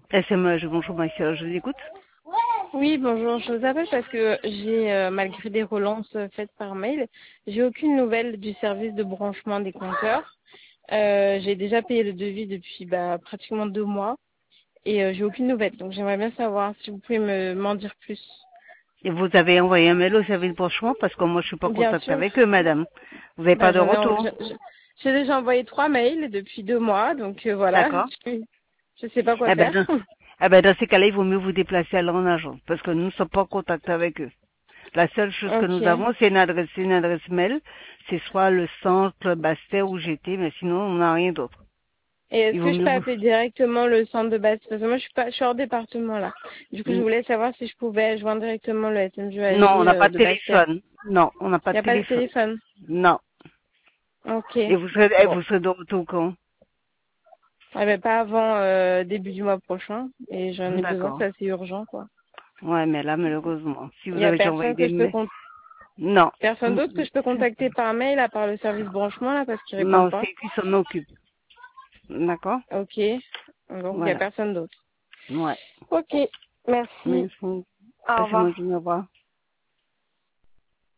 SMS, bonjour ma soeur, je vous écoute. Oui, bonjour. Je vous appelle parce que malgré des relances faites par mail, j'ai aucune nouvelle du service de branchement des compteurs. J'ai déjà payé le devis depuis pratiquement 2 mois et j'ai aucune nouvelle. Donc j'aimerais bien savoir si vous pouvez m'en dire plus. Et vous avez envoyé un mail au service de branchement parce que moi je suis pas en Bien contact sûr. avec eux, madame. Vous n'avez pas de retour. J'ai déjà envoyé 3 mails depuis 2 mois, donc voilà. D'accord. Je sais pas quoi Eh ben, faire. dans, eh ben, dans ces cas-là, il vaut mieux vous déplacer à en agence parce que nous ne sommes pas en contact avec eux. La seule chose que nous Ok. avons, c'est une adresse mail. C'est soit le centre Bastet ou GT, mais sinon on n'a rien d'autre. Et est-ce Il vaut que je mieux peux vous. appeler directement le centre de base? Parce que moi, je suis hors département là. Du coup, je voulais savoir si je pouvais joindre directement le Non, on SMJAJ n'a pas de de Bastia. téléphone. Non, on n'a pas Il n'y de a pas de téléphone. téléphone. Non. Ok. Et Bon. vous serez de retour quand? Eh ben, pas avant début du mois prochain. Et j'en ai besoin, D'accord. c'est assez urgent, quoi. Ouais, mais là, malheureusement, si Il vous n'y a avez déjà envoyé personne des que je peux mails. Non. personne d'autre que je peux contacter par mail à part le service branchement là parce qu'ils répondent Non, pas. c'est qui s'en occupe. D'accord? Ok. Donc il n'y a Voilà. personne d'autre. Ouais. Ok. Merci. Merci. Au Passez-moi revoir. une au revoir.